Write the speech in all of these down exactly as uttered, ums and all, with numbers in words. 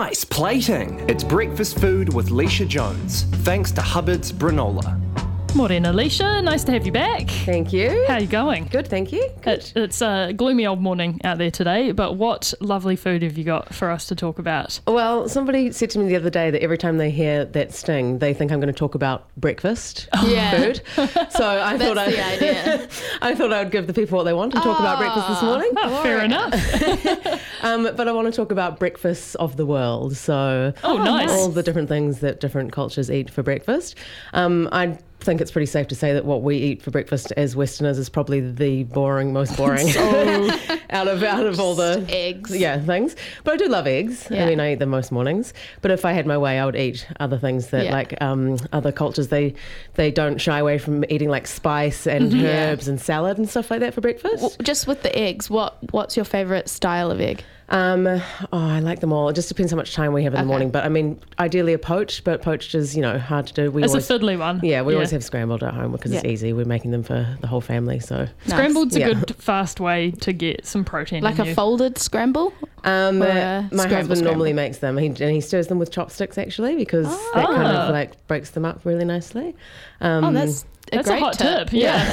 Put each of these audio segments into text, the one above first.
Nice plating. It's breakfast food with Leisha Jones, thanks to Hubbard's Granola. Morena, Leisha. Nice to have you back. Thank you. How are you going? Good, thank you. Good. It, it's a gloomy old morning out there today, but what lovely food have you got for us to talk about? Well, somebody said to me the other day that every time they hear that sting, they think I'm going to talk about breakfast Yeah. food. So I That's thought I, the idea. I thought I would give the people what they want and talk about breakfast this morning. Oh, fair enough. Um, but I want to talk about breakfasts of the world. So Oh, nice. all the different things that different cultures eat for breakfast. Um, I think it's pretty safe to say that what we eat for breakfast as Westerners is probably the boring, most boring out of out of all the eggs. yeah things. But I do love eggs. Yeah. I mean, I eat them most mornings. But if I had my way, I would eat other things that Yeah. like um, other cultures they they don't shy away from eating like spice and Yeah. herbs and salad and stuff like that for breakfast. Well, just with the eggs, what what's your favourite style of egg? Um, oh, I like them all. It just depends how much time we have in Okay. the morning. But I mean, ideally a poached, but poached is, you know, hard to do. We It's a always, fiddly one. yeah, we always have scrambled at home because it's Yeah. easy. We're making them for the whole family. So, Scrambled's Yeah. a good, fast way to get some protein Like in a you. folded scramble? um, Or uh, a my scramble husband normally scramble. makes them. He, and he stirs them with chopsticks actually because that kind Ah. of like breaks them up really nicely. Um, Oh, that's a That's great a hot tip. Yeah.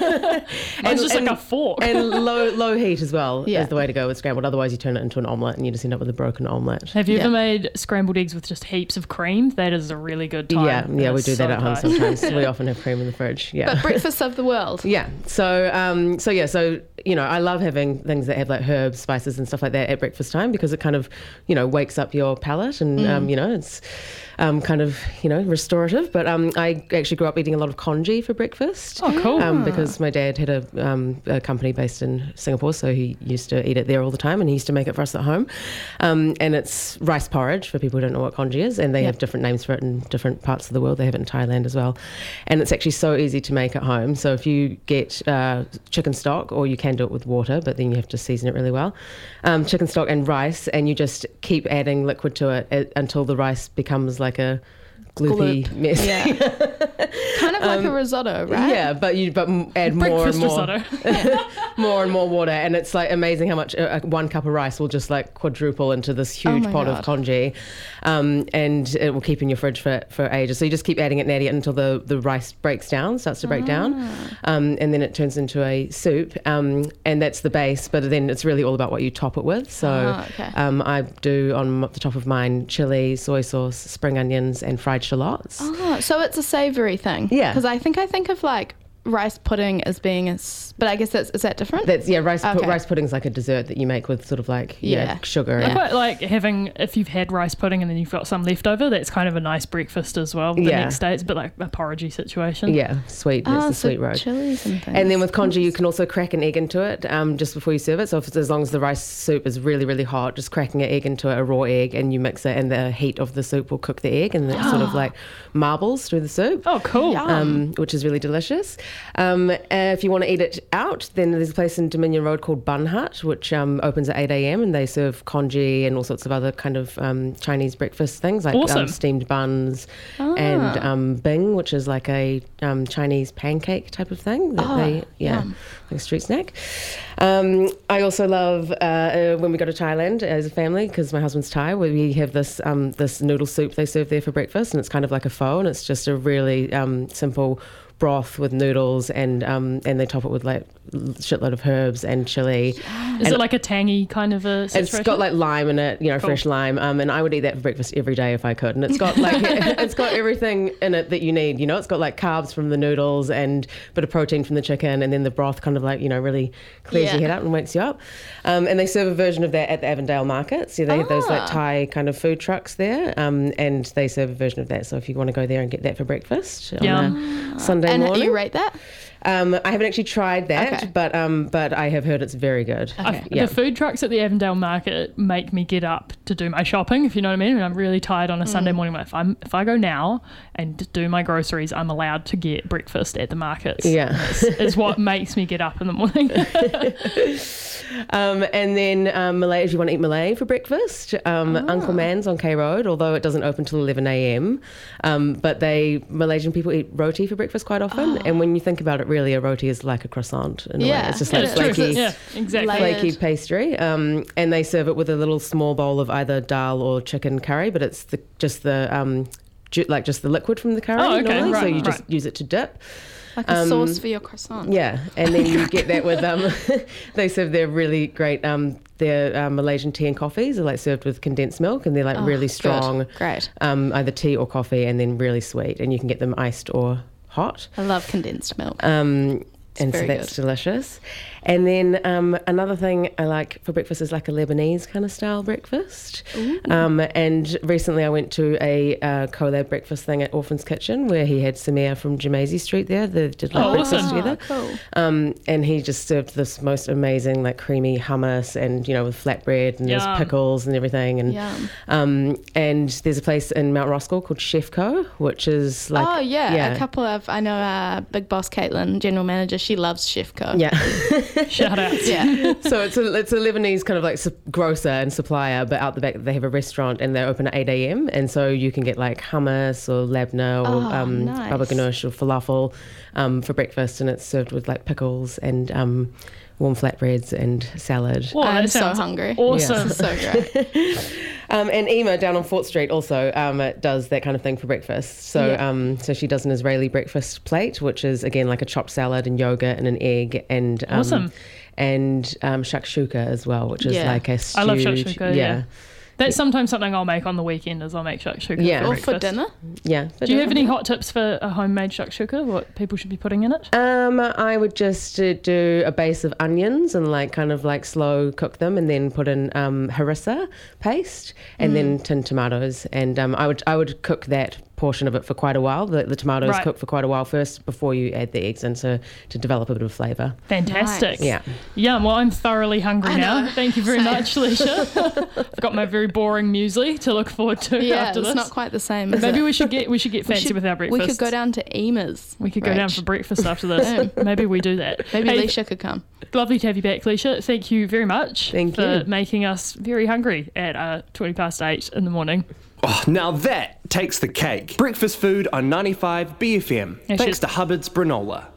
It's just like a fork. and low low heat as well Yeah. is the way to go with scrambled. Otherwise, you turn it into an omelette and you just end up with a broken omelette. Have you Yeah. ever made scrambled eggs with just heaps of cream? That is a really good time. Yeah, yeah, we It's do that so at home nice. sometimes. We often have cream in the fridge. Yeah. But breakfast of the world. Yeah. So, um, so yeah. So, you know, I love having things that have like herbs, spices, and stuff like that at breakfast time because it kind of, you know, wakes up your palate and, Mm. um, you know, it's um, kind of, you know, restorative. But um, I actually grew up eating a lot of congee for breakfast. Oh, cool. Um, because my dad had a, um, a company based in Singapore, so he used to eat it there all the time, and he used to make it for us at home. Um, and it's rice porridge for people who don't know what congee is, and they Yeah. have different names for it in different parts of the world. They have it in Thailand as well, and it's actually so easy to make at home. So if you get uh, chicken stock, or you can do it with water, but then you have to season it really well. Um, chicken stock and rice, and you just keep adding liquid to it uh, until the rice becomes like a gloopy Gloop. mess. Yeah. Kind of like a risotto, right? Yeah, but you but m- add more and Breakfast more, risotto. more and more water, and it's like amazing how much uh, one cup of rice will just like quadruple into this huge my pot God. of congee, um, and it will keep in your fridge for, for ages. So you just keep adding it and adding it until the, the rice breaks down, starts to break down, um, and then it turns into a soup, um, and that's the base. But then it's really all about what you top it with. So Ah, okay. um, I do on the top of mine chili, soy sauce, spring onions, and fried shallots. Oh, so it's a savoury thing. Yeah. Because I think I think of like rice pudding as being a, s- but I guess that's, is that different? That's yeah, rice pu- Okay. rice pudding's like a dessert that you make with sort of like yeah, Yeah. sugar. I And, quite like having, if you've had rice pudding and then you've got some left over, that's kind of a nice breakfast as well. The Yeah. next day, it's a bit like a porridgey situation. yeah, sweet. It's Ah, the so sweet road. chilies and things. And then with congee, you can also crack an egg into it um, just before you serve it. So if, as long as the rice soup is really, really hot, just cracking an egg into it, a raw egg, and you mix it, and the heat of the soup will cook the egg, and it sort of like marbles through the soup. Oh, cool. Yum. Um, which is really delicious. Um, uh, if you want to eat it out, then there's a place in Dominion Road called Bun Hut, which um, opens at eight a.m. and they serve congee and all sorts of other kind of um, Chinese breakfast things like Awesome. um, steamed buns and um, bing, which is like a um, Chinese pancake type of thing. That Oh, they, yeah, yum. like a street snack. Um, I also love uh, uh, when we go to Thailand as a family because my husband's Thai. Where we have this um, this noodle soup they serve there for breakfast, and it's kind of like a pho, and it's just a really um, simple broth with noodles, and um, and they top it with like shitload of herbs and chili. Is And it like a tangy kind of a situation? It's got like lime in it, you know, Cool. fresh lime. Um, and I would eat that for breakfast every day if I could. And it's got like it's got everything in it that you need. You know, it's got like carbs from the noodles and a bit of protein from the chicken, and then the broth kind of like you know really clears Yeah. your head out and wakes you up. Um, and they serve a version of that at the Avondale Market. So they have those like Ah. Thai kind of food trucks there, um, and they serve a version of that. So if you want to go there and get that for breakfast on Yum. a Sunday and morning, you rate that? um, I haven't actually tried that, Okay. but um, but I have heard it's very good. Okay. Yeah. The food trucks at the Avondale Market make me get up to do my shopping, if you know what I mean. And I'm really tired on a Sunday morning. Like if I'm if I go now and do my groceries, I'm allowed to get breakfast at the markets. Yeah. It's, it's what makes me get up in the morning. Um, and then um, Malay, if you want to eat Malay for breakfast, um, Ah. Uncle Man's on K Road, although it doesn't open till eleven a.m. Um, but they Malaysian people eat roti for breakfast quite often. And when you think about it, really. really a roti is like a croissant in a Yeah. way. It's just Yeah, like it's true. flaky, Yeah, exactly. Layered. flaky pastry. Um, and they serve it with a little small bowl of either dal or chicken curry, but it's the, just the um, ju- like just the liquid from the curry. Oh, okay, normally, so right, you just right. use it to dip. Like a Um, sauce for your croissant. Yeah, and then you get that with um, they serve their really great um, their uh, Malaysian tea and coffees are like served with condensed milk, and they're like Oh, really good. strong, Great. um, either tea or coffee, and then really sweet, and you can get them iced or hot. I love condensed milk. Um, and so very that's good. delicious. And then um, another thing I like for breakfast is like a Lebanese kind of style breakfast. Um, and recently I went to a uh, collab breakfast thing at Orphan's Kitchen where he had Samir from Jamaizi Street there. They did like Oh, breakfast awesome. together. Cool. Um, and he just served this most amazing like creamy hummus and, you know, with flatbread and Yum. there's pickles and everything. And Yum. um, and there's a place in Mount Roskill called Chefco, which is like... oh yeah. yeah. a couple of I know uh, Big Boss Caitlin, general manager. She loves Chefco. Yeah. Shout out. Yeah. So it's a it's a Lebanese kind of like su- grocer and supplier, but out the back they have a restaurant and they're open at eight a.m. and so you can get like hummus or labna or Oh, um, nice. baba ganoush or falafel um, for breakfast, and it's served with like pickles and um, warm flatbreads and salad. Whoa, that I'm so sounds hungry. Awesome. This is so great. Um, and Ema down on Fort Street also um, does that kind of thing for breakfast. So Yeah. um, so she does an Israeli breakfast plate, which is again like a chopped salad and yogurt and an egg and um, Awesome. and um, shakshuka as well, which is Yeah. like a stewed, I love shakshuka, yeah. That's sometimes something I'll make on the weekend is I'll make shakshuka Yeah. for Or for breakfast. dinner. yeah. Do you have any hot tips for a homemade shakshuka? What people should be putting in it? Um, I would just uh, do a base of onions and like kind of like slow cook them, and then put in um, harissa paste, and Mm. then tin tomatoes. And um, I would I would cook that portion of it for quite a while. The, the tomatoes Right. cook for quite a while first before you add the eggs in to, to develop a bit of flavour. Fantastic. Nice. Yeah. Yum. Well, I'm thoroughly hungry I now. know. Thank you very Same. much, Leisha. I've got my very boring muesli to look forward to Yeah, after it's this. not quite the same. Is Maybe it? we should get we should get We fancy should- with our breakfast. We could go down to Ema's. We could go down Rach. for breakfast after this. Maybe we do that. Maybe Hey, Leisha could come. Lovely to have you back, Leisha. Thank you very much Thank for you. making us very hungry at uh, twenty past eight in the morning. Oh, now that takes the cake. Breakfast food on ninety-five B F M. Yeah, Thanks she's- to Hubbard's Granola.